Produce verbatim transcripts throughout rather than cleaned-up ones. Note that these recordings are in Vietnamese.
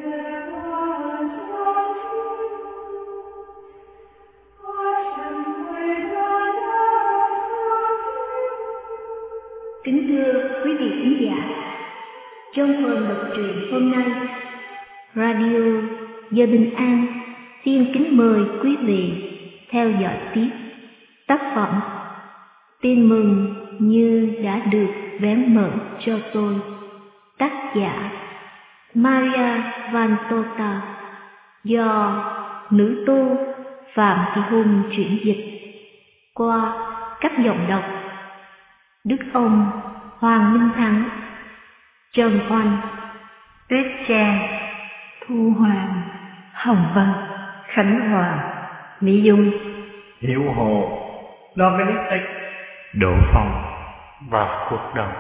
Kính thưa quý vị khán giả, trong phần đọc truyện hôm nay, Radio Giờ Bình An xin kính mời quý vị theo dõi tiếp tác phẩm Tin mừng như đã được vén mở cho tôi, tác giả Maria Vantota, do nữ tu Phạm Thị Hùng chuyển dịch qua các giọng đọc Đức Ông, Hoàng Minh Thắng, Trần Oanh, Tuyết Trang, Thu Hoàng, Hồng Vân, Khánh Hòa, Mỹ Dung, Hiểu Hồ, Dominic, Đỗ Phong và Cuộc Đồng.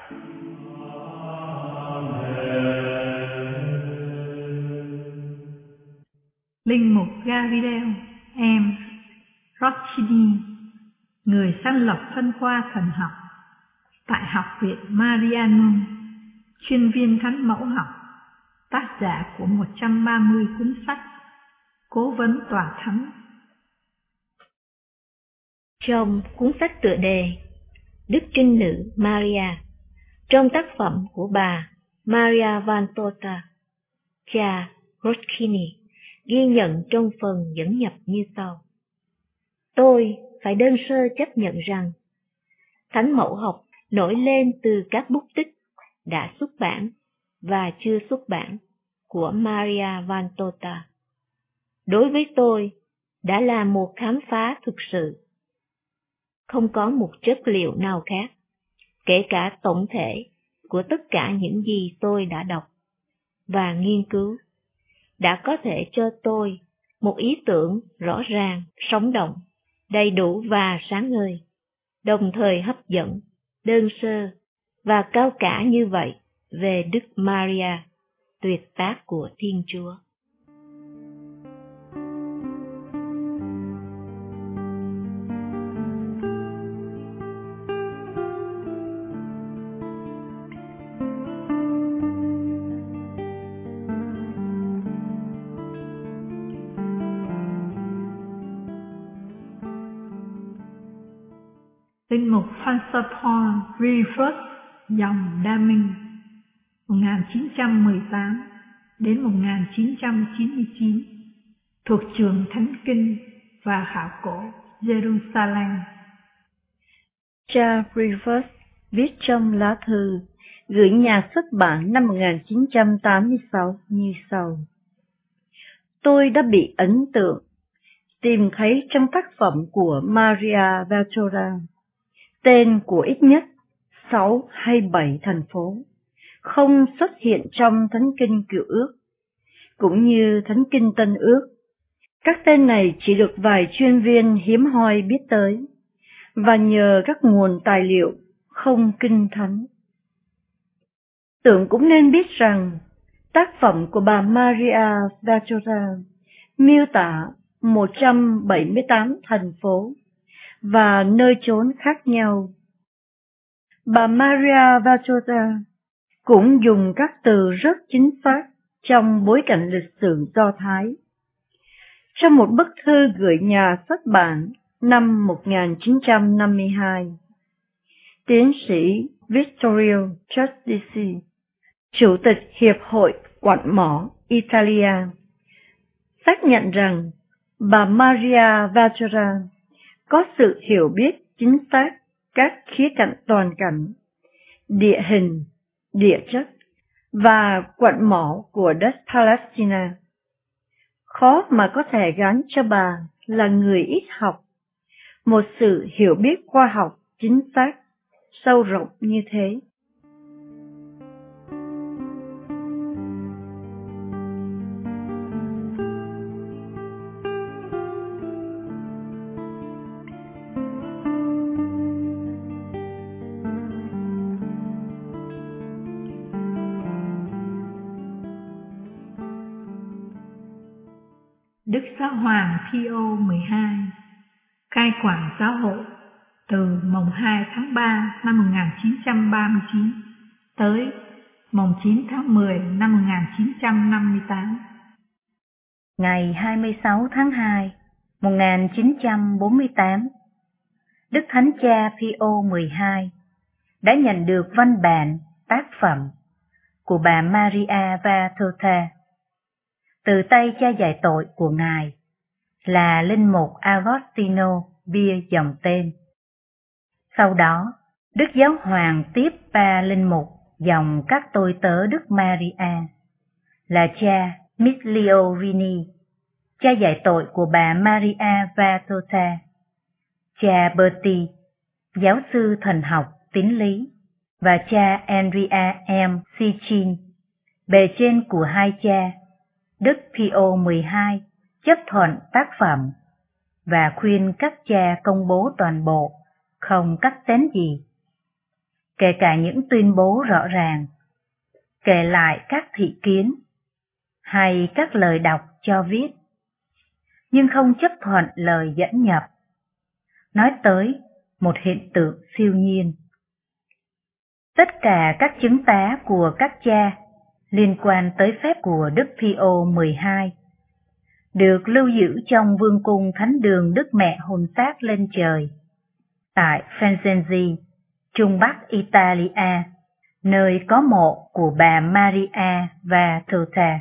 Linh mục Gabriel M. Rothschild, người sáng lập phân khoa thần học tại Học viện Marianum, chuyên viên thánh mẫu học, tác giả của một trăm ba mươi cuốn sách, cố vấn tòa thánh. Trong cuốn sách tựa đề Đức Trinh Nữ Maria, trong tác phẩm của bà Maria Vantota, cha Rothschild ghi nhận trong phần dẫn nhập như sau: Tôi phải đơn sơ chấp nhận rằng thánh mẫu học nổi lên từ các bút tích đã xuất bản và chưa xuất bản của Maria Vantota. Đối với tôi, đã là một khám phá thực sự. Không có một chất liệu nào khác, kể cả tổng thể của tất cả những gì tôi đã đọc và nghiên cứu, đã có thể cho tôi một ý tưởng rõ ràng, sống động, đầy đủ và sáng ngời, đồng thời hấp dẫn, đơn sơ và cao cả như vậy về Đức Maria, tuyệt tác của Thiên Chúa. Linh mục Francis Paul Rivers, dòng Đa Minh, một nghìn chín trăm mười tám đến một nghìn chín trăm chín mươi chín, thuộc trường Thánh Kinh và Khảo cổ Jerusalem. Cha Rivers viết trong lá thư gửi nhà xuất bản năm một nghìn chín trăm tám mươi sáu như sau: Tôi đã bị ấn tượng tìm thấy trong tác phẩm của Maria Vantota tên của ít nhất sáu hay bảy thành phố không xuất hiện trong Thánh Kinh Cựu Ước, cũng như Thánh Kinh Tân Ước. Các tên này chỉ được vài chuyên viên hiếm hoi biết tới, và nhờ các nguồn tài liệu không kinh thánh. Tưởng cũng nên biết rằng tác phẩm của bà Maria Vantota miêu tả một trăm bảy mươi tám thành phố và nơi chốn khác nhau. Bà Maria Vantota cũng dùng các từ rất chính xác trong bối cảnh lịch sử Do Thái. Trong một bức thư gửi nhà xuất bản năm một nghìn chín trăm năm mươi hai, tiến sĩ Vittorio Giudici, Chủ tịch Hiệp hội Quặng mỏ Italia, xác nhận rằng bà Maria Vantota có sự hiểu biết chính xác các khía cạnh toàn cảnh, địa hình, địa chất và quặng mỏ của đất Palestine. Khó mà có thể gán cho bà là người ít học một sự hiểu biết khoa học chính xác, sâu rộng như thế. Đức Giáo hoàng Pio mười hai cai quản giáo hội từ mồng hai tháng ba năm một nghìn chín trăm ba mươi chín tới mùng chín tháng mười năm một nghìn chín trăm năm mươi tám. Ngày hai mươi sáu tháng hai, một nghìn chín trăm bốn mươi tám, Đức Thánh Cha Pio mười hai đã nhận được văn bản tác phẩm của bà Maria Valtorta từ tay cha dạy tội của Ngài là Linh mục Agostino Bia dòng tên. Sau đó, Đức Giáo Hoàng tiếp ba linh mục dòng các tôi tớ Đức Maria là cha Miglio Vini, cha dạy tội của bà Maria Valtorta, cha Berti, giáo sư thần học tín lý, và cha Andrea M. Sichin. Bề trên của hai cha, Đức Pio mười hai chấp thuận tác phẩm và khuyên các cha công bố toàn bộ, không cắt xén gì, kể cả những tuyên bố rõ ràng, kể lại các thị kiến hay các lời đọc cho viết, nhưng không chấp thuận lời dẫn nhập, nói tới một hiện tượng siêu nhiên. Tất cả các chứng tá của các cha liên quan tới phép của Đức Pio mười hai được lưu giữ trong vương cung Thánh đường Đức Mẹ hồn xác lên trời tại Firenze, Trung Bắc Italia, nơi có mộ của bà Maria Valtorta.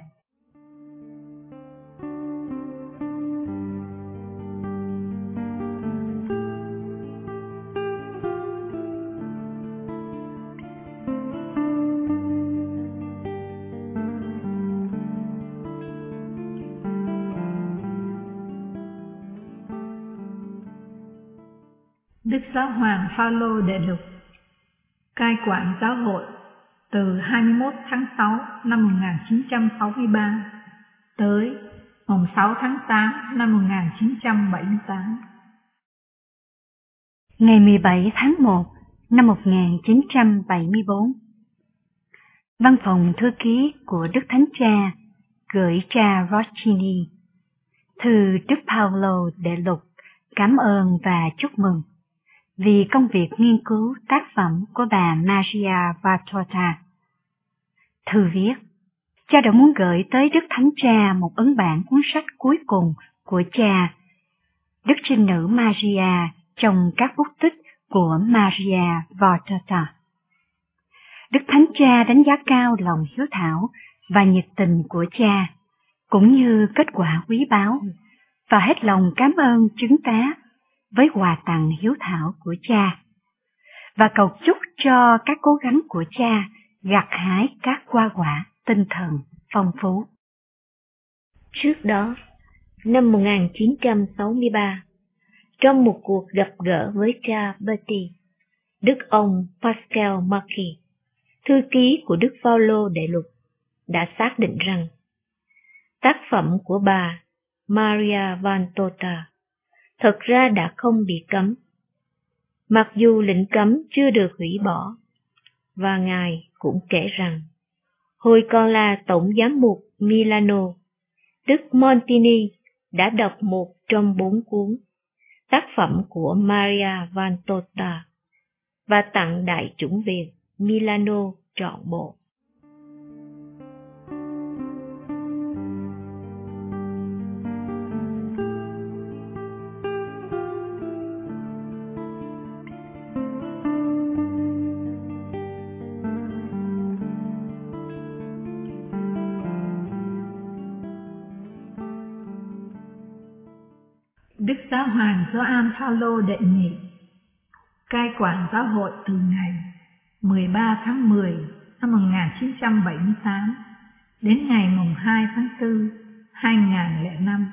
Đức Giáo hoàng Phaolô đệ lục cai quản giáo hội từ hai mươi mốt tháng sáu năm một nghìn chín trăm sáu mươi ba tới mùng sáu tháng tám năm một nghìn chín trăm bảy mươi tám. Ngày mười bảy tháng một năm một nghìn chín trăm bảy mươi bốn, Văn phòng thư ký của Đức Thánh Cha gửi cha Rossini thư Đức Phaolô đệ lục cảm ơn và chúc mừng vì công việc nghiên cứu tác phẩm của bà Maria Valtorta. Thư viết, cha đã muốn gửi tới Đức Thánh Cha một ấn bản cuốn sách cuối cùng của cha, Đức Trinh Nữ Maria trong các bút tích của Maria Valtorta. Đức Thánh Cha đánh giá cao lòng hiếu thảo và nhiệt tình của cha, cũng như kết quả quý báu, và hết lòng cảm ơn chứng tá với quà tặng hiếu thảo của cha, và cầu chúc cho các cố gắng của cha gặt hái các hoa quả tinh thần phong phú. Trước đó, năm một nghìn chín trăm sáu mươi ba, trong một cuộc gặp gỡ với cha Berti, Đức ông Pascal Marquis, thư ký của Đức Phaolô đệ lục, đã xác định rằng tác phẩm của bà Maria Valtorta thật ra đã không bị cấm, mặc dù lệnh cấm chưa được hủy bỏ, và Ngài cũng kể rằng, hồi còn là Tổng giám mục Milano, Đức Montini đã đọc một trong bốn cuốn tác phẩm của Maria Valtorta và tặng Đại chủng viện Milano trọn bộ. Đức Giáo hoàng Gioan Phaolô đệ nhị cai quản giáo hội từ ngày mười ba tháng mười năm một nghìn chín trăm bảy mươi tám đến ngày mùng hai tháng tư hai nghìn lẻ năm.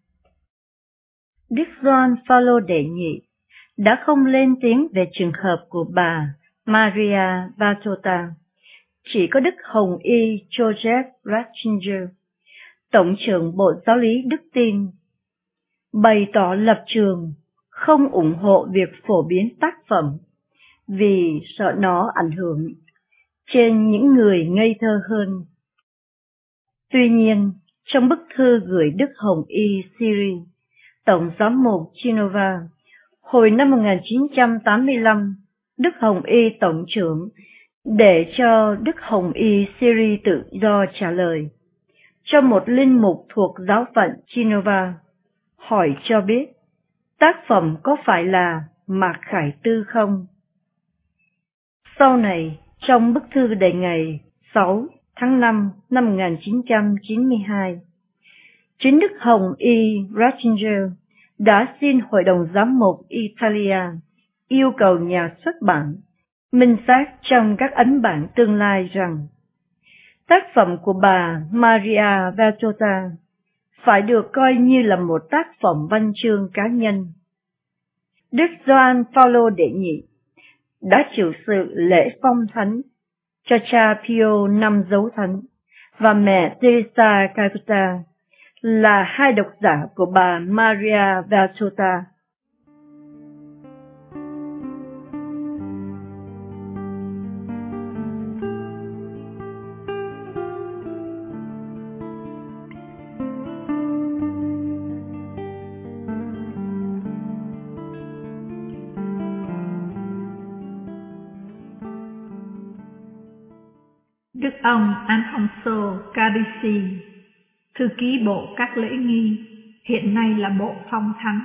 Đức Gioan Phaolô đệ nhị đã không lên tiếng về trường hợp của bà Maria Valtorta. Chỉ có Đức Hồng Y Joseph Ratzinger, Tổng trưởng Bộ Giáo lý Đức Tin, bày tỏ lập trường không ủng hộ việc phổ biến tác phẩm vì sợ nó ảnh hưởng trên những người ngây thơ hơn. Tuy nhiên, trong bức thư gửi Đức Hồng Y Syri, Tổng giám mục Genova, hồi năm một nghìn chín trăm tám mươi lăm, Đức Hồng Y Tổng trưởng Để cho Đức Hồng Y Syri tự do trả lời, cho một linh mục thuộc giáo phận Genova hỏi cho biết tác phẩm có phải là Mạc Khải Tư không? Sau này, trong bức thư đề ngày sáu tháng năm năm một nghìn chín trăm chín mươi hai, chính Đức Hồng Y Ratzinger đã xin Hội đồng Giám mục Italia yêu cầu nhà xuất bản minh xác trong các ấn bản tương lai rằng tác phẩm của bà Maria Valtorta phải được coi như là một tác phẩm văn chương cá nhân. Đức Gioan Phaolô đệ nhị đã chịu sự lễ phong thánh cho cha Pio năm dấu thánh và mẹ Teresa Calcutta là hai độc giả của bà Maria Valtorta. Đức ông Alfonso Carisi, thư ký bộ các lễ nghi, hiện nay là bộ phong thánh.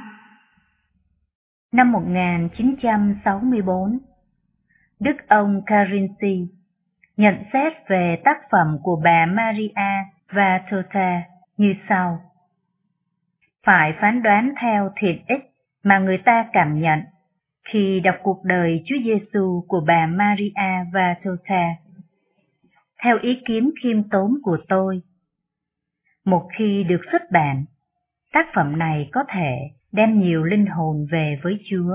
Năm một nghìn chín trăm sáu mươi bốn, Đức ông Carisi nhận xét về tác phẩm của bà Maria Valtorta như sau: phải phán đoán theo thiện ích mà người ta cảm nhận khi đọc cuộc đời Chúa Giêsu của bà Maria Valtorta. Theo ý kiến khiêm tốn của tôi, một khi được xuất bản, tác phẩm này có thể đem nhiều linh hồn về với Chúa.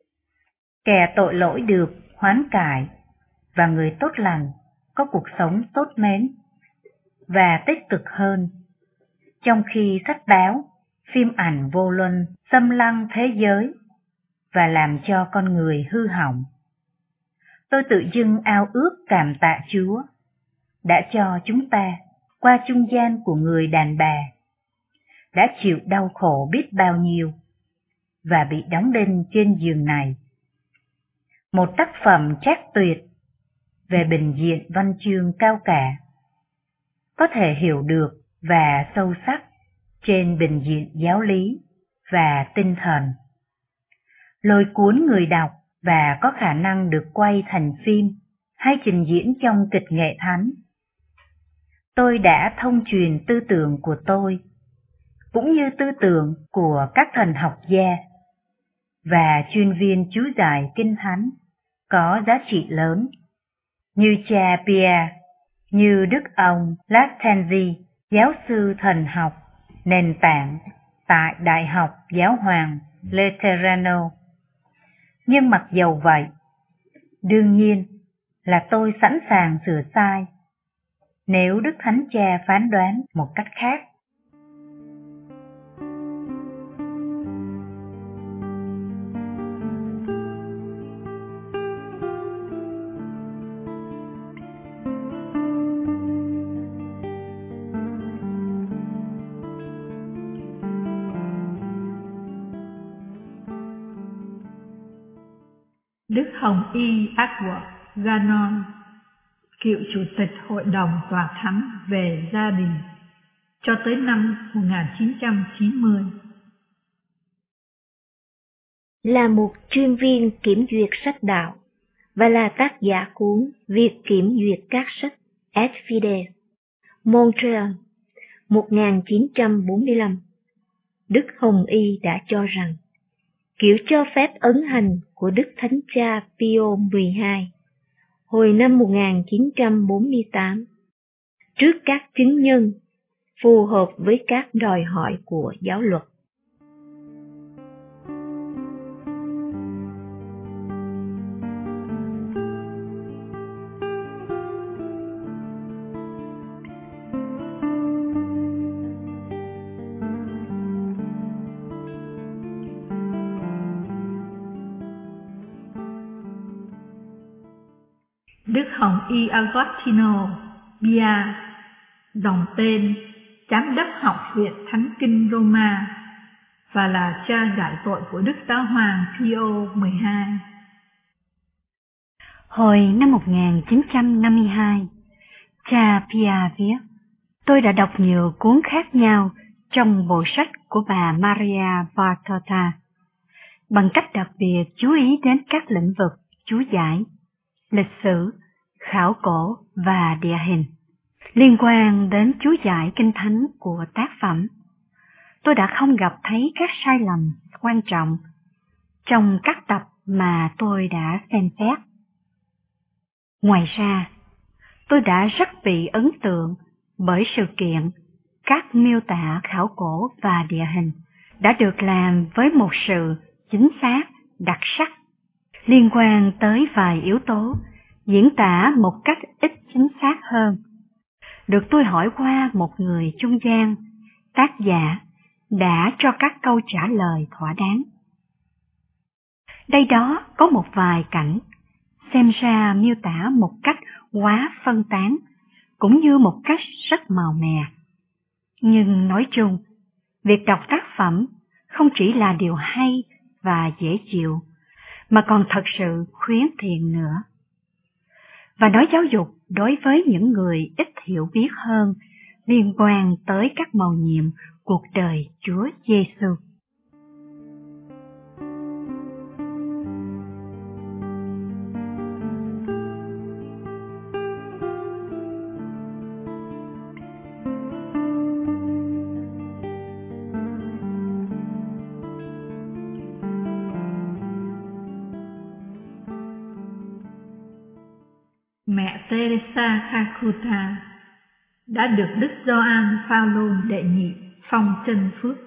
Kẻ tội lỗi được hoán cải và người tốt lành có cuộc sống tốt mến và tích cực hơn, trong khi sách báo, phim ảnh vô luân xâm lăng thế giới và làm cho con người hư hỏng. Tôi tự dưng ao ước cảm tạ Chúa đã cho chúng ta, qua trung gian của người đàn bà, đã chịu đau khổ biết bao nhiêu và bị đóng đinh trên giường này. Một tác phẩm trác tuyệt về bình diện văn chương cao cả, có thể hiểu được và sâu sắc trên bình diện giáo lý và tinh thần, lôi cuốn người đọc và có khả năng được quay thành phim hay trình diễn trong kịch nghệ thánh. Tôi đã thông truyền tư tưởng của tôi, cũng như tư tưởng của các thần học gia và chuyên viên chú giải kinh thánh có giá trị lớn, như cha Pia, như Đức ông Lattanzi, giáo sư thần học nền tảng tại Đại học Giáo hoàng Laterano. Nhưng mặc dầu vậy, đương nhiên là tôi sẵn sàng sửa sai nếu Đức Thánh Cha phán đoán một cách khác. Đức Hồng Y Edward Ganon, cựu chủ tịch Hội đồng Tòa Thánh về gia đình, cho tới năm một nghìn chín trăm chín mươi. Là một chuyên viên kiểm duyệt sách đạo và là tác giả cuốn Việc kiểm duyệt các sách et Fides, Montreal, một nghìn chín trăm bốn mươi lăm, Đức Hồng Y đã cho rằng kiểu cho phép ấn hành của Đức Thánh Cha Pio mười hai hồi năm một nghìn chín trăm bốn mươi tám trước các chứng nhân phù hợp với các đòi hỏi của giáo luật. Đức Hồng Y Agostino Bia, dòng tên Giám đốc Học viện Thánh Kinh Roma và là cha giải tội của Đức Giáo hoàng Pio mười hai. Hồi năm một nghìn chín trăm năm mươi hai, cha Pia viết, tôi đã đọc nhiều cuốn khác nhau trong bộ sách của bà Maria Vartota, bằng cách đặc biệt chú ý đến các lĩnh vực chú giải, lịch sử, khảo cổ và địa hình, liên quan đến chú giải kinh thánh của tác phẩm. Tôi đã không gặp thấy các sai lầm quan trọng trong các tập mà tôi đã xem xét. Ngoài ra, tôi đã rất bị ấn tượng bởi sự kiện các miêu tả khảo cổ và địa hình đã được làm với một sự chính xác, đặc sắc, liên quan tới vài yếu tố, diễn tả một cách ít chính xác hơn. Được tôi hỏi qua một người trung gian, tác giả đã cho các câu trả lời thỏa đáng. Đây đó có một vài cảnh, xem ra miêu tả một cách quá phân tán, cũng như một cách rất màu mè. Nhưng nói chung, việc đọc tác phẩm không chỉ là điều hay và dễ chịu, mà còn thật sự khuyến thiện nữa. Và nói giáo dục đối với những người ít hiểu biết hơn liên quan tới các mầu nhiệm cuộc đời Chúa Giêsu. Mẹ Teresa Calcutta đã được Đức Gioan Phaolô đệ nhị phong chân phước.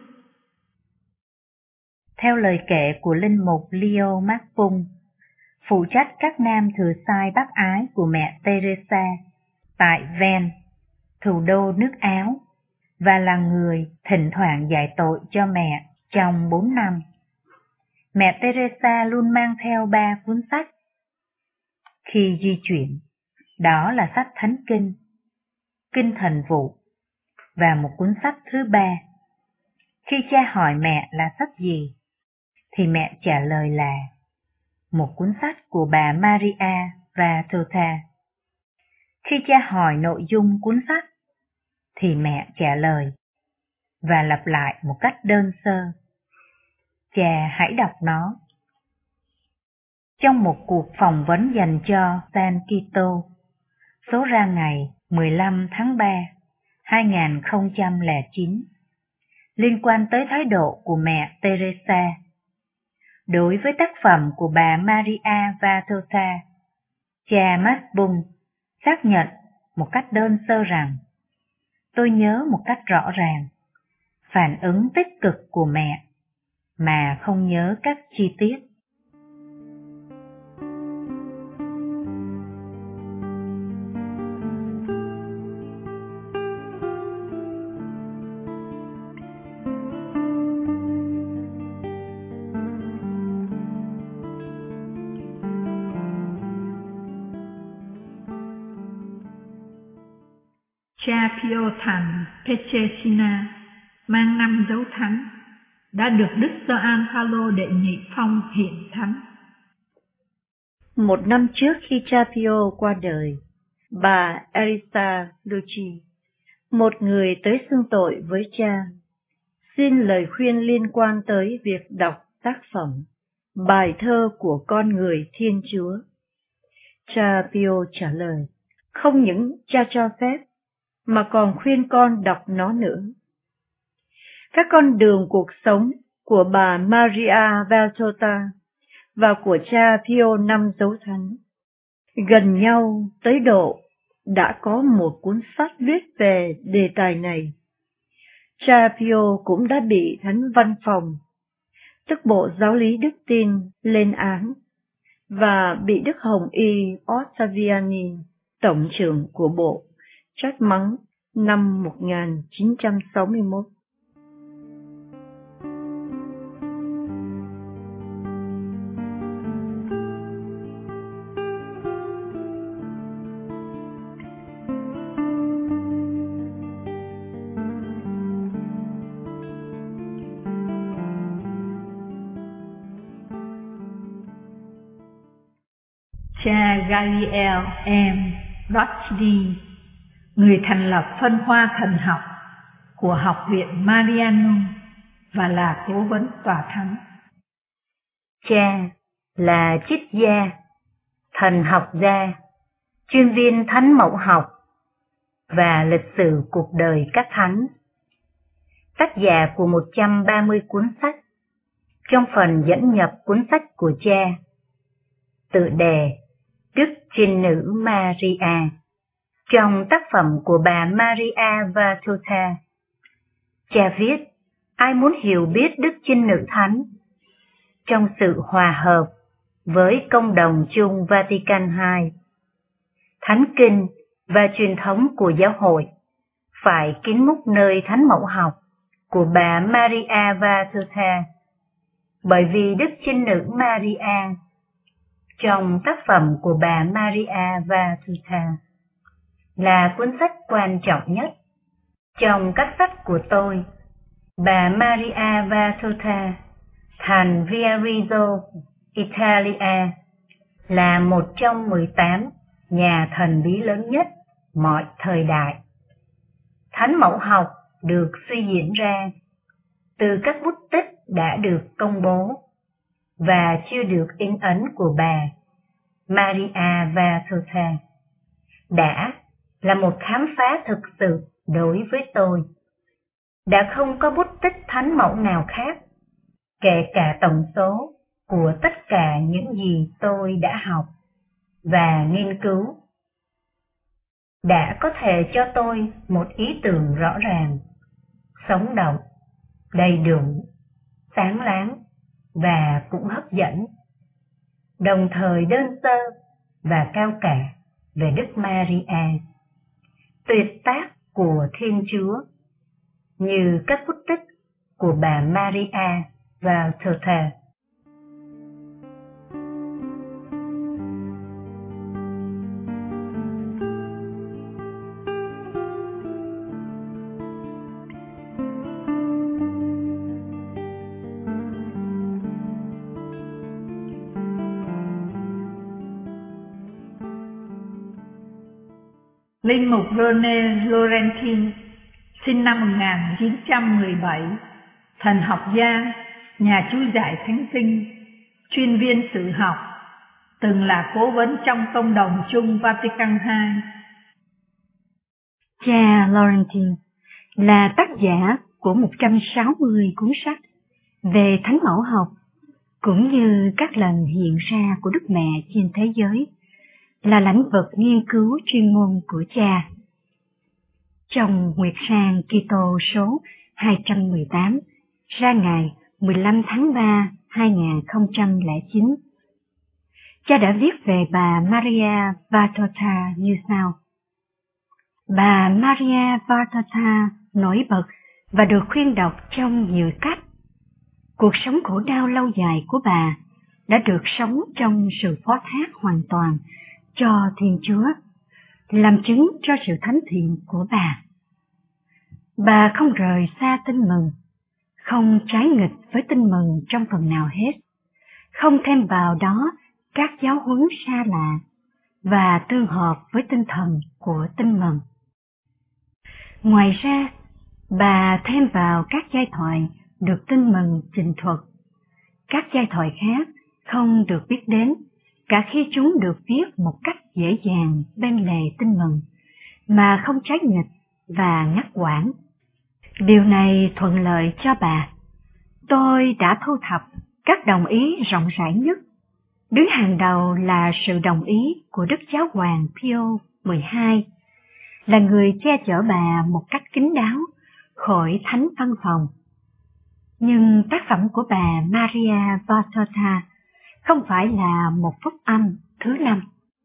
Theo lời kể của linh mục Leo Macpung, phụ trách các nam thừa sai bác ái của mẹ Teresa tại Ven, thủ đô nước Áo, và là người thỉnh thoảng giải tội cho mẹ trong bốn năm. Mẹ Teresa luôn mang theo ba cuốn sách khi di chuyển, đó là sách Thánh Kinh, Kinh Thần Vụ và một cuốn sách thứ ba. Khi cha hỏi mẹ là sách gì, thì mẹ trả lời là một cuốn sách của bà Maria Vartota. Khi cha hỏi nội dung cuốn sách, thì mẹ trả lời và lặp lại một cách đơn sơ: cha hãy đọc nó. Trong một cuộc phỏng vấn dành cho San Quito, số ra ngày mười lăm tháng ba, hai nghìn không trăm lẻ chín, liên quan tới thái độ của mẹ Teresa đối với tác phẩm của bà Maria Vartota, cha Macpung xác nhận một cách đơn sơ rằng: tôi nhớ một cách rõ ràng phản ứng tích cực của mẹ, mà không nhớ các chi tiết. Cha Pio Thành Petrechina mang năm dấu thánh đã được Đức Gioan Phaolô đệ nhị phong hiện thánh. Một năm trước khi cha Pio qua đời, bà Elisa Lucci, một người tới xưng tội với cha, xin lời khuyên liên quan tới việc đọc tác phẩm Bài thơ của con người Thiên Chúa. Cha Pio trả lời, không những cha cho phép, mà còn khuyên con đọc nó nữa. Các con đường cuộc sống của bà Maria Vartota và của cha Pio năm dấu thánh gần nhau tới độ đã có một cuốn sách viết về đề tài này. Cha Pio cũng đã bị Thánh Văn phòng, tức Bộ Giáo lý Đức Tin, lên án và bị Đức Hồng Y Ottaviani, tổng trưởng của Bộ, trách mắng năm một nghìn chín trăm sáu mươi mốt. cha Gabriel M. Rochdy, người thành lập phân khoa thần học của Học viện Marianum và là cố vấn tòa thánh. Cha là triết gia, thần học gia, chuyên viên thánh mẫu học và lịch sử cuộc đời các thánh, tác giả của một trăm ba mươi cuốn sách. Trong phần dẫn nhập cuốn sách của cha, tựa đề Đức Trinh Nữ Maria, trong tác phẩm của bà Maria Vartota, cha viết: ai muốn hiểu biết Đức Trinh Nữ Thánh trong sự hòa hợp với công đồng chung Vatican hai, Thánh Kinh và truyền thống của giáo hội, phải kính múc nơi thánh mẫu học của bà Maria Vartota, bởi vì Đức Trinh Nữ Maria trong tác phẩm của bà Maria Vartota là cuốn sách quan trọng nhất trong các sách của tôi. Bà Maria Vartota, thành Viareggio, Italia, là một trong mười tám nhà thần bí lớn nhất mọi thời đại. Thánh mẫu học được suy diễn ra từ các bút tích đã được công bố và chưa được in ấn của bà Maria Vartota, đã là một khám phá thực sự đối với tôi. Đã không có bút tích thánh mẫu nào khác, kể cả tổng số của tất cả những gì tôi đã học và nghiên cứu, đã có thể cho tôi một ý tưởng rõ ràng, sống động, đầy đủ, sáng láng và cũng hấp dẫn, đồng thời đơn sơ và cao cả về Đức Maria, tuyệt tác của Thiên Chúa, như các bút tích của bà Maria Vartota. Linh mục Rene Laurentin, sinh năm một nghìn chín trăm mười bảy, thần học gia, nhà chú giải thánh kinh, chuyên viên sử học, từng là cố vấn trong công đồng chung Vatican hai. Cha Laurentin là tác giả của một trăm sáu mươi cuốn sách về thánh mẫu học, cũng như các lần hiện ra của Đức Mẹ trên thế giới, là lĩnh vực nghiên cứu chuyên môn của cha. Trong Nguyệt Sang Kitô số hai trăm mười tám, ra ngày mười lăm tháng ba hai nghìn không trăm lẻ chín, cha đã viết về bà Maria Vartota như sau. Bà Maria Vartota nổi bật và được khuyên đọc trong nhiều cách. Cuộc sống khổ đau lâu dài của bà đã được sống trong sự phó thác hoàn toàn cho Thiên Chúa, làm chứng cho sự thánh thiện của bà. Bà không rời xa tin mừng, không trái nghịch với tin mừng trong phần nào hết, không thêm vào đó các giáo huấn xa lạ và tương hợp với tinh thần của tin mừng. Ngoài ra, bà thêm vào các giai thoại được tin mừng trình thuật. Các giai thoại khác không được biết đến, cả khi chúng được viết một cách dễ dàng bên lề tin mừng, mà không trái nghịch và ngắt quãng. Điều này thuận lợi cho bà. Tôi đã thu thập các đồng ý rộng rãi nhất. Đứng hàng đầu là sự đồng ý của Đức Giáo hoàng Pio mười hai, là người che chở bà một cách kín đáo khỏi thánh văn phòng. Nhưng tác phẩm của bà Maria Vartota không phải là một phúc âm thứ năm.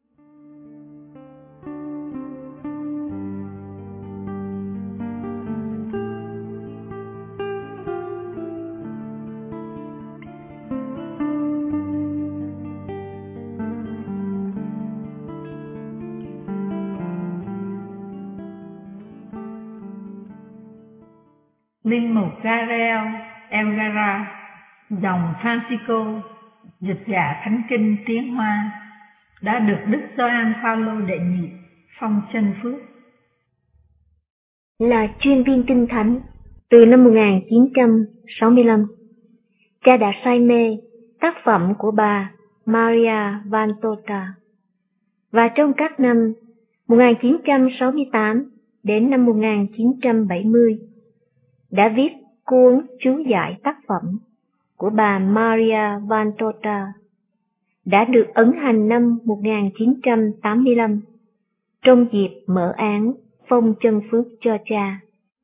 Linh mục Gabriel Elgara, dòng Francisco, dịch giả Thánh Kinh tiếng Hoa, đã được Đức Gioan Phaolô đệ nhị phong chân phước. Là chuyên viên kinh thánh từ năm một nghìn chín trăm sáu mươi lăm, cha đã say mê tác phẩm của bà Maria Vantota, và trong các năm một nghìn chín trăm sáu mươi tám đến năm một nghìn chín trăm bảy mươi đã viết cuốn chú giải tác phẩm của bà Maria Vantota, đã được ấn hành năm một nghìn chín trăm tám mươi lăm trong dịp mở án phong chân phước cho cha.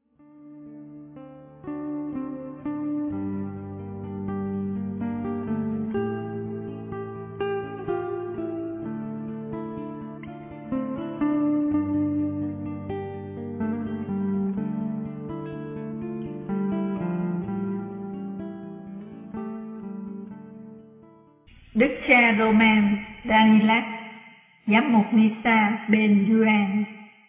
Đức cha Roman Danilac, giám mục Misa bên Duran.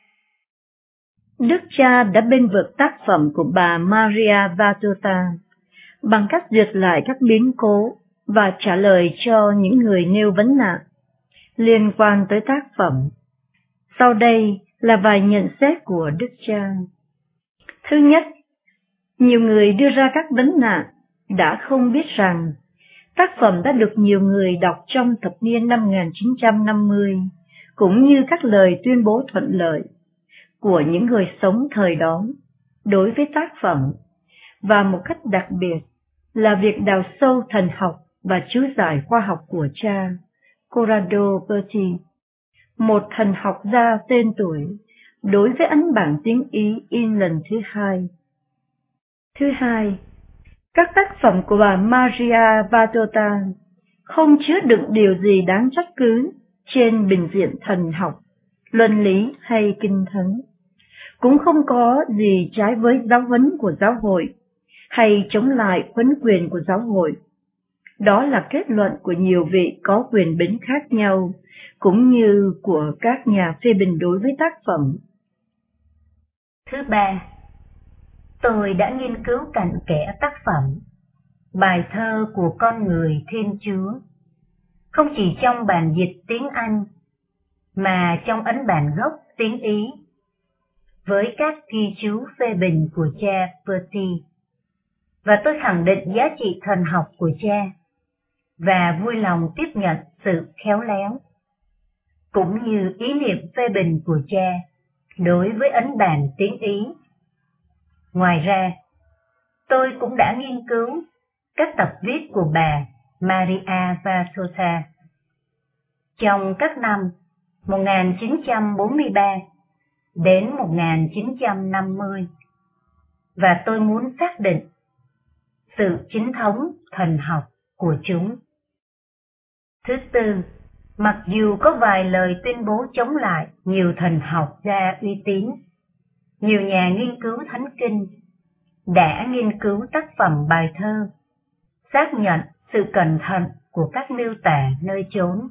Đức cha đã bênh vực tác phẩm của bà Maria Vantota bằng cách duyệt lại các biến cố và trả lời cho những người nêu vấn nạn liên quan tới tác phẩm. Sau đây là vài nhận xét của Đức cha. Thứ nhất, nhiều người đưa ra các vấn nạn đã không biết rằng tác phẩm đã được nhiều người đọc trong thập niên năm một nghìn chín trăm năm mươi, cũng như các lời tuyên bố thuận lợi của những người sống thời đó đối với tác phẩm, và một cách đặc biệt là việc đào sâu thần học và chú giải khoa học của cha Corrado Berti, một thần học gia tên tuổi, đối với ấn bản tiếng Ý in lần thứ hai. Thứ hai, các tác phẩm của bà Maria Vantota không chứa đựng điều gì đáng trách cứ trên bình diện thần học, luân lý hay kinh thánh, cũng không có gì trái với giáo huấn của giáo hội hay chống lại huấn quyền của giáo hội. Đó là kết luận của nhiều vị có quyền bính khác nhau, cũng như của các nhà phê bình đối với tác phẩm. Thứ ba, tôi đã nghiên cứu cặn kẽ tác phẩm, bài thơ của con người Thiên Chúa, không chỉ trong bản dịch tiếng Anh, mà trong ấn bản gốc tiếng Ý, với các ghi chú phê bình của cha Berti, và tôi khẳng định giá trị thần học của cha, và vui lòng tiếp nhận sự khéo léo, cũng như ý niệm phê bình của cha đối với ấn bản tiếng Ý. Ngoài ra, tôi cũng đã nghiên cứu các tập viết của bà Maria Vantota trong các năm một nghìn chín trăm bốn mươi ba đến một nghìn chín trăm năm mươi, và tôi muốn xác định sự chính thống thần học của chúng. Thứ tư, mặc dù có vài lời tuyên bố chống lại nhiều thần học gia uy tín, nhiều nhà nghiên cứu thánh kinh đã nghiên cứu tác phẩm bài thơ, xác nhận sự cẩn thận của các miêu tả nơi chốn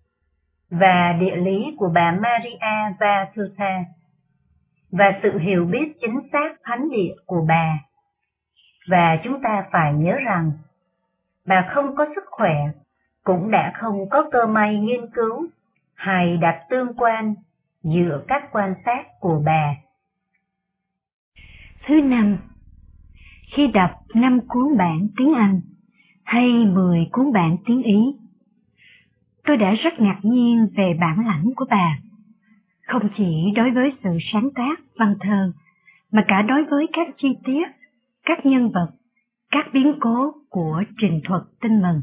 và địa lý của bà Maria Vantota, và sự hiểu biết chính xác thánh địa của bà. Và chúng ta phải nhớ rằng, bà không có sức khỏe, cũng đã không có cơ may nghiên cứu hay đặt tương quan giữa các quan sát của bà. Thứ năm, khi đọc năm cuốn bản tiếng Anh hay mười cuốn bản tiếng Ý, tôi đã rất ngạc nhiên về bản lãnh của bà, không chỉ đối với sự sáng tác văn thơ, mà cả đối với các chi tiết, các nhân vật, các biến cố của trình thuật Tin Mừng.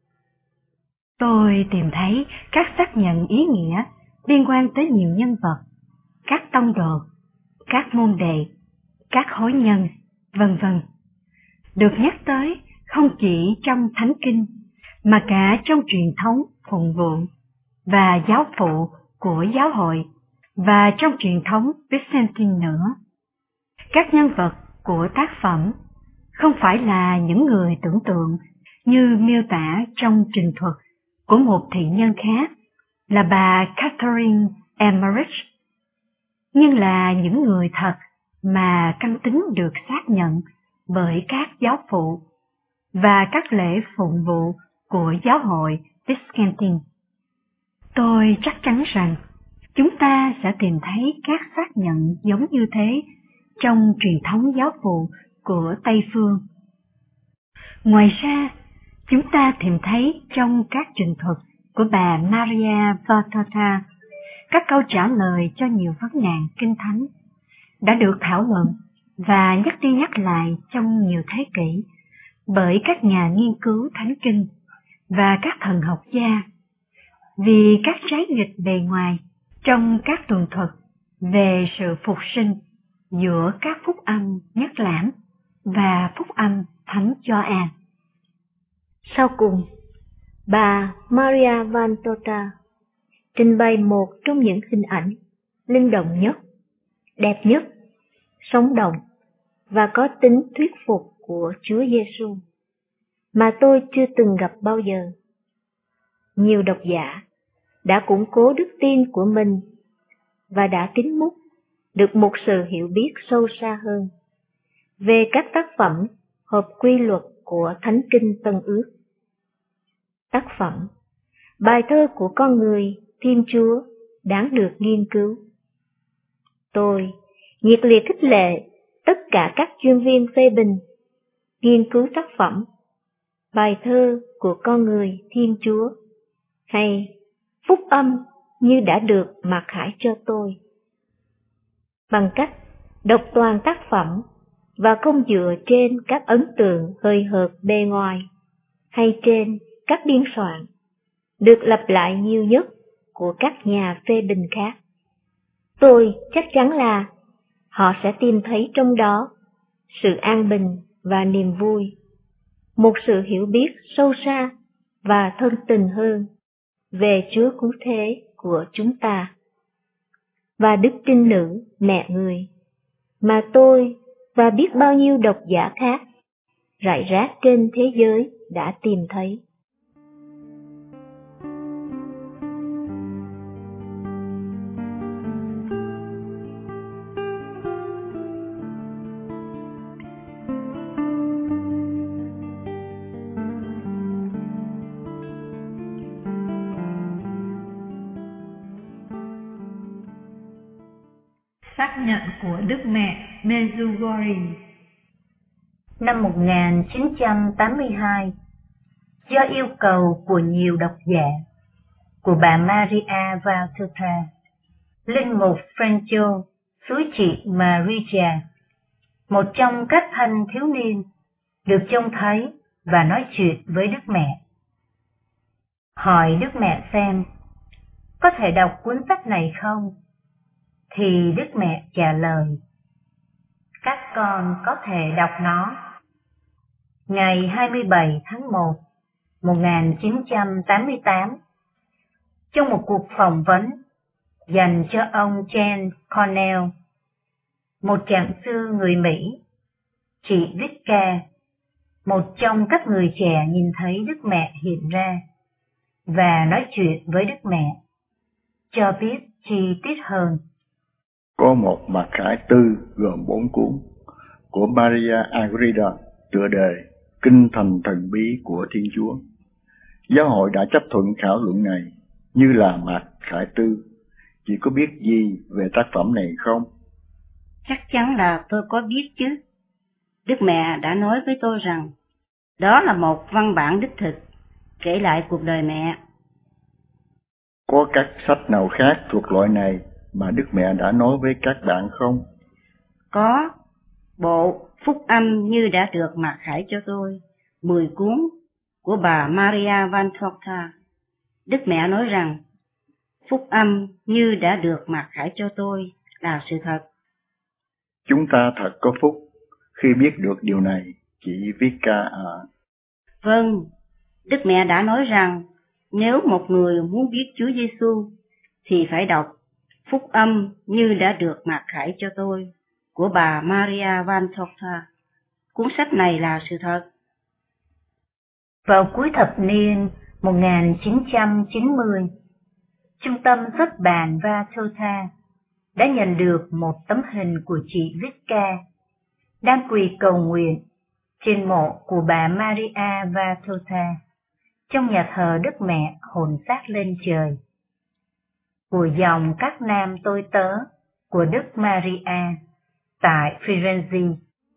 Tôi tìm thấy các xác nhận ý nghĩa liên quan tới nhiều nhân vật, các tông đồ, các môn đệ, các hối nhân, vân vân, được nhắc tới không chỉ trong Thánh Kinh, mà cả trong truyền thống phụng vụ và giáo phụ của giáo hội, và trong truyền thống Byzantine nữa. Các nhân vật của tác phẩm không phải là những người tưởng tượng như miêu tả trong trình thuật của một thị nhân khác là bà Catherine Emmerich, nhưng là những người thật mà căn tính được xác nhận bởi các giáo phụ và các lễ phụng vụ của giáo hội Byzantine. Tôi chắc chắn rằng chúng ta sẽ tìm thấy các xác nhận giống như thế trong truyền thống giáo phụ của Tây Phương. Ngoài ra, chúng ta tìm thấy trong các trình thuật của bà Maria Vartota các câu trả lời cho nhiều vấn nạn kinh thánh đã được thảo luận và nhắc đi nhắc lại trong nhiều thế kỷ bởi các nhà nghiên cứu thánh kinh và các thần học gia, vì các trái nghịch bề ngoài trong các tường thuật về sự phục sinh giữa các phúc âm Nhất Lãm và phúc âm Thánh Gioan. Sau cùng, bà Maria Vartota trình bày một trong những hình ảnh linh động nhất, đẹp nhất, sống động và có tính thuyết phục của Chúa Giêsu mà tôi chưa từng gặp bao giờ. Nhiều độc giả đã củng cố đức tin của mình và đã tín múc được một sự hiểu biết sâu xa hơn về các tác phẩm hợp quy luật của Thánh Kinh Tân Ước. Tác phẩm Bài thơ của con người Thiên Chúa đáng được nghiên cứu. Tôi nhiệt liệt khích lệ tất cả các chuyên viên phê bình nghiên cứu tác phẩm Bài thơ của con người Thiên Chúa hay Phúc âm như đã được mặc khải cho tôi, bằng cách đọc toàn tác phẩm và không dựa trên các ấn tượng hời hợt bề ngoài hay trên các biên soạn được lặp lại nhiều nhất của các nhà phê bình khác. Tôi chắc chắn là họ sẽ tìm thấy trong đó sự an bình và niềm vui, một sự hiểu biết sâu xa và thân tình hơn về Chúa Cứu Thế của chúng ta và Đức Trinh Nữ Mẹ Người mà tôi và biết bao nhiêu độc giả khác rải rác trên thế giới đã tìm thấy. Xác nhận của Đức Mẹ Medjugorje. Năm một nghìn chín trăm tám mươi hai, do yêu cầu của nhiều độc giả, của bà Maria Vartota, linh mục Franco suối chị Maria, một trong các thanh thiếu niên, được trông thấy và nói chuyện với Đức Mẹ. Hỏi Đức Mẹ xem, có thể đọc cuốn sách này không? Thì Đức Mẹ trả lời, các con có thể đọc nó. Ngày hai mươi bảy tháng một, một nghìn chín trăm tám mươi tám, trong một cuộc phỏng vấn dành cho ông James Cornell, một trạng sư người Mỹ, chị Vicka, một trong các người trẻ nhìn thấy Đức Mẹ hiện ra và nói chuyện với Đức Mẹ, cho biết chi tiết hơn. Có một mặc khải tư gồm bốn cuốn của Maria Agreda tựa đề Kinh Thành Thần Bí của Thiên Chúa. Giáo hội đã chấp thuận khảo luận này như là mặc khải tư. Chị có biết gì về tác phẩm này không? Chắc chắn là tôi có biết chứ. Đức Mẹ đã nói với tôi rằng đó là một văn bản đích thực kể lại cuộc đời mẹ. Có các sách nào khác thuộc loại này mà Đức Mẹ đã nói với các bạn không? Có. Bộ Phúc âm như đã được mặc khải cho tôi, mười cuốn của bà Maria Vartota. Đức Mẹ nói rằng Phúc âm như đã được mặc khải cho tôi là sự thật. Chúng ta thật có phúc khi biết được điều này, chị Vicka à. Vâng, Đức Mẹ đã nói rằng nếu một người muốn biết Chúa Giêsu thì phải đọc Phúc âm như đã được mặc khải cho tôi của bà Maria Vartota. Cuốn sách này là sự thật. Vào cuối thập niên một nghìn chín trăm chín mươi, Trung tâm xuất bản Vartota đã nhận được một tấm hình của chị Vicka đang quỳ cầu nguyện trên mộ của bà Maria Vartota trong nhà thờ Đức Mẹ hồn xác lên trời. của dòng các nam tôi tớ của Đức Maria tại Firenze.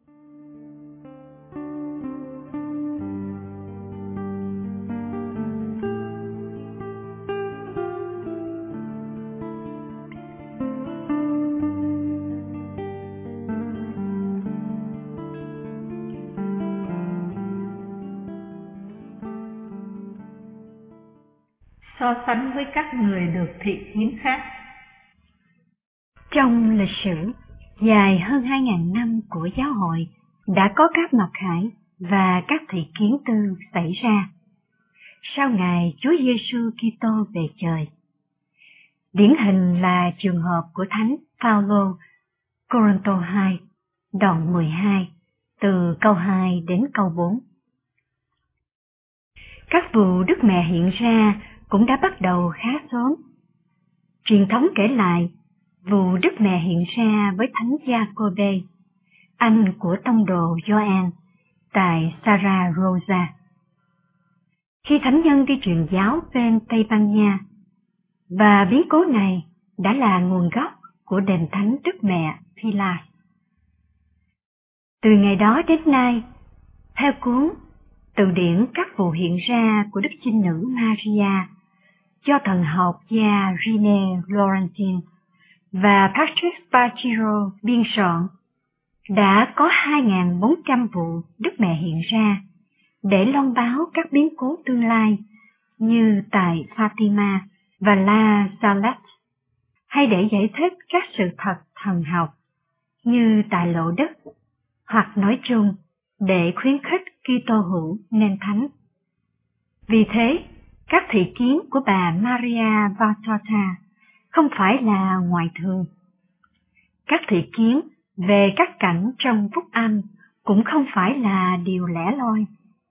So sánh với các người được thị kiến khác. Trong lịch sử dài hơn hai nghìn năm của giáo hội đã có các mặc khải và các thị kiến tư xảy ra sau ngày Chúa Giêsu Kitô về trời. Điển hình là trường hợp của Thánh Phaolô, Cô-rinh-tô hai, đoạn mười hai, từ câu hai đến câu bốn. Các vụ Đức Mẹ hiện ra cũng đã bắt đầu khá sớm. Truyền thống kể lại vụ Đức Mẹ hiện ra với Thánh Gia-cô-bê, anh của tông đồ Gioan, tại Saragossa. Khi thánh nhân đi truyền giáo bên Tây Ban Nha, và biến cố này đã là nguồn gốc của đền thánh Đức Mẹ Pilar. Từ ngày đó đến nay, theo cuốn Từ điển các vụ hiện ra của Đức Trinh Nữ Maria do thần học gia René Laurentin và Patrick Spargiro biên soạn, đã có hai nghìn bốn trăm vụ Đức Mẹ hiện ra để loan báo các biến cố tương lai như tại Fatima và La Salette, hay để giải thích các sự thật thần học như tại Lộ Đức, hoặc nói chung để khuyến khích Kitô hữu nên thánh. Vì thế, các thị kiến của bà Maria Valtorta không phải là ngoại thường. Các thị kiến về các cảnh trong Phúc Âm cũng không phải là điều lẻ loi.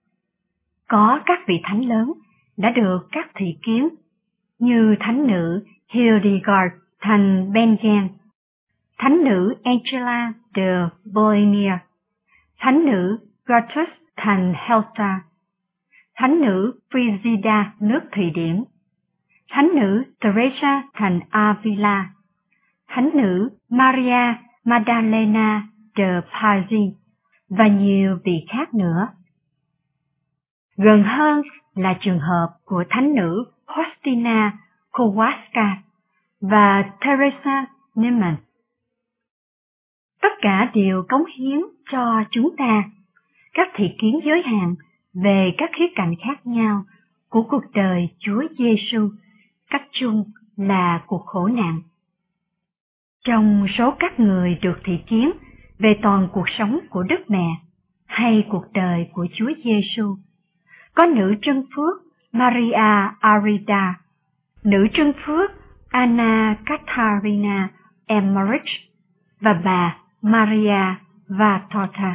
Có các vị thánh lớn đã được các thị kiến như thánh nữ Hildegard thành Bingen, thánh nữ Angela de Bologna, thánh nữ Gertrud thành Helta, thánh nữ Frigida nước Thụy Điển, thánh nữ Teresa thành Avila, thánh nữ Maria Magdalena de Pazzi và nhiều vị khác nữa. Gần hơn là trường hợp của thánh nữ Faustina Kowalska và Teresa Neumann. Tất cả đều cống hiến cho chúng ta các thị kiến giới hạn về các khía cạnh khác nhau của cuộc đời Chúa Giêsu, cách chung là cuộc khổ nạn. Trong số các người được thị kiến về toàn cuộc sống của Đức Mẹ hay cuộc đời của Chúa Giêsu, có nữ trân phước Maria Arida, nữ trân phước Anna Catarina Emmerich và bà Maria Valtorta.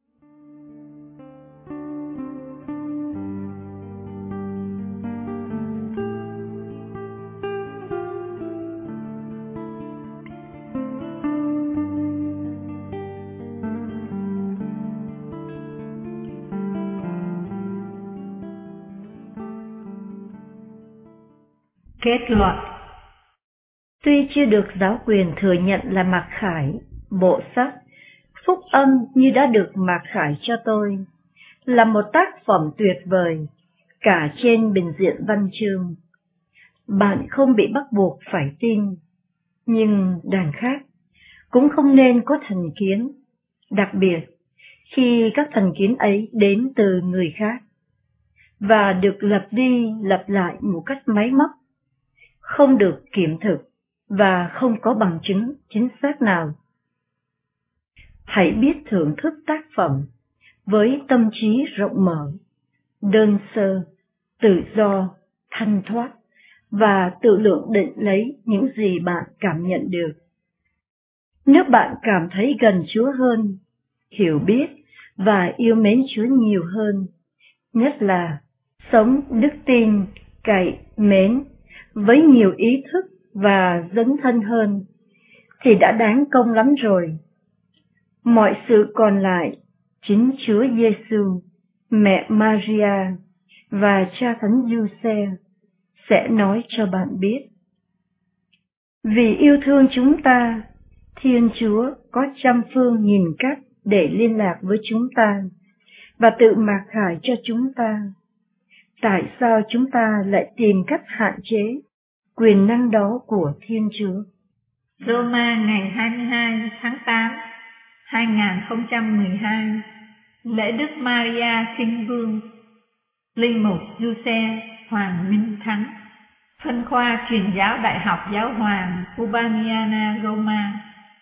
Kết luận: Tuy chưa được giáo quyền thừa nhận là mặc khải, bộ sách Phúc Âm như đã được mặc khải cho tôi, là một tác phẩm tuyệt vời, cả trên bình diện văn chương. Bạn không bị bắt buộc phải tin, nhưng đàn khác cũng không nên có thành kiến, đặc biệt khi các thành kiến ấy đến từ người khác, và được lặp đi lặp lại một cách máy móc, không được kiểm thực và không có bằng chứng chính xác nào. Hãy biết thưởng thức tác phẩm với tâm trí rộng mở, đơn sơ, tự do, thanh thoát và tự lượng định lấy những gì bạn cảm nhận được. Nếu bạn cảm thấy gần Chúa hơn, hiểu biết và yêu mến Chúa nhiều hơn, nhất là sống đức tin, cậy, mến với nhiều ý thức và dấn thân hơn, thì đã đáng công lắm rồi. Mọi sự còn lại, chính Chúa Giêsu, mẹ Maria và cha Thánh Giuse sẽ nói cho bạn biết. Vì yêu thương chúng ta, Thiên Chúa có trăm phương nghìn cách để liên lạc với chúng ta và tự mặc khải cho chúng ta. Tại sao chúng ta lại tìm cách hạn chế quyền năng đó của Thiên Chúa? Roma ngày hai mươi hai tháng tám hai nghìn không trăm mười hai, lễ Đức Maria Sinh Vương, Linh mục Giuse Hoàng Minh Thắng, phân khoa truyền giáo Đại học Giáo hoàng Urbaniana Roma.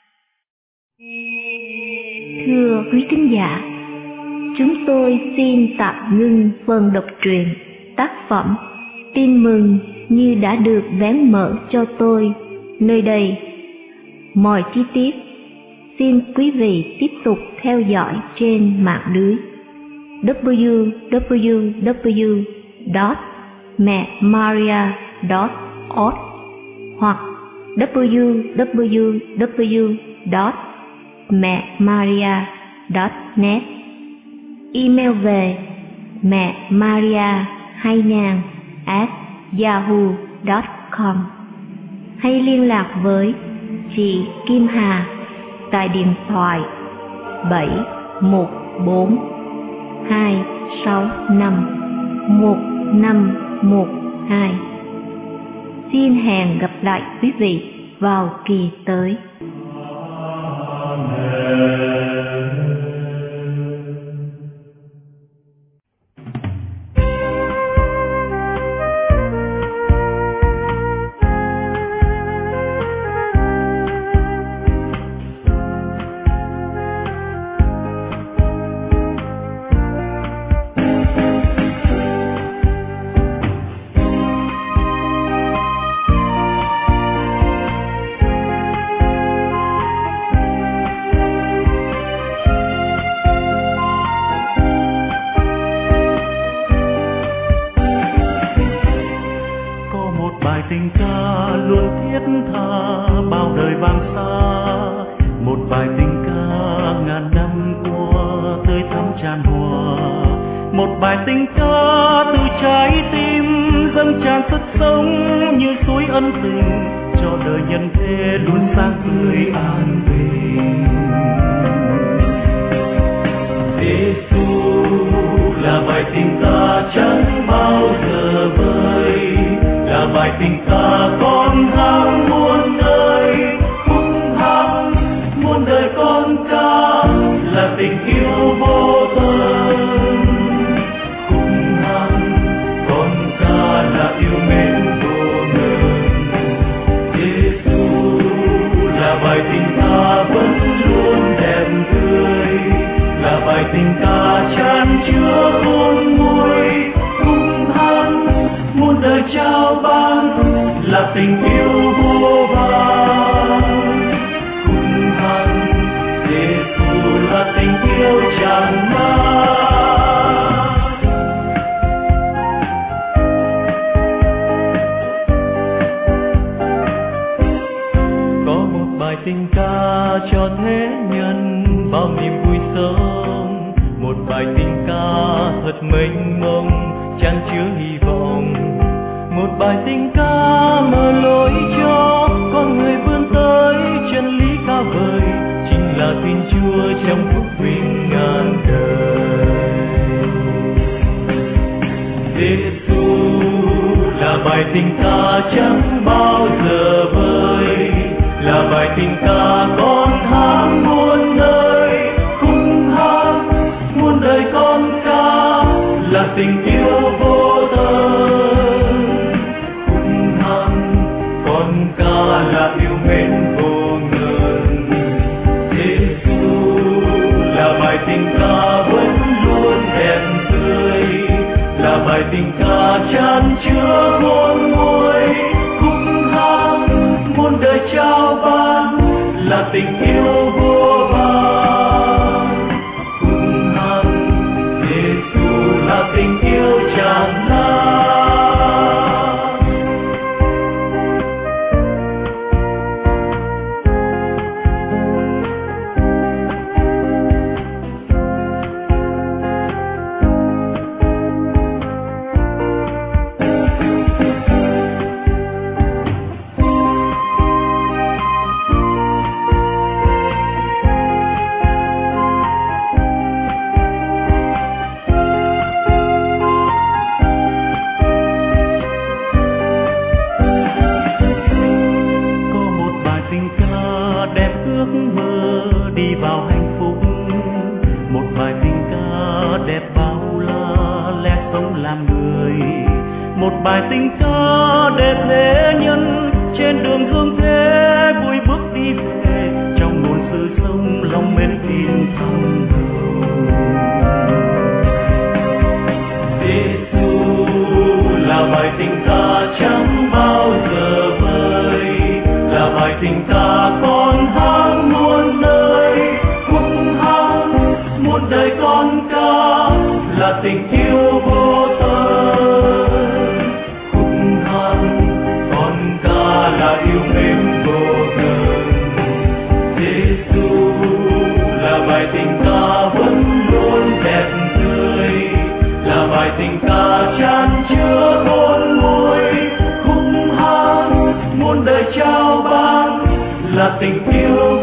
Thưa quý thính giả, chúng tôi xin tạm ngưng phần đọc truyện tác phẩm Tin mừng như đã được vén mở cho tôi nơi đây. Mọi chi tiết xin quý vị tiếp tục theo dõi trên mạng lưới w w w chấm mẹ maria chấm org hoặc w w w chấm mẹ maria chấm net. Email về mẹ maria hai nghìn at yahoo chấm com hay liên lạc với chị Kim Hà tại điện thoại bảy một bốn hai sáu năm một năm một hai. Xin hẹn gặp lại quý vị vào kỳ tới. bài tình ca đẹp lễ nhân trên đường thương thế vui bước đi về trong muôn sự sống lòng mến tin thầm Giêsu là bài tình ca chẳng bao giờ vơi, là bài tình ca con hát muôn nơi hung hăng muôn đời con ca là tình yêu vô tận hung hăng con ca là yêu mến vô ngần. Giêsu là bài tình ca vẫn luôn đẹp tươi, là bài tình ca chan chứa khôn nguôi hung hăng muôn đời trao ban là tình yêu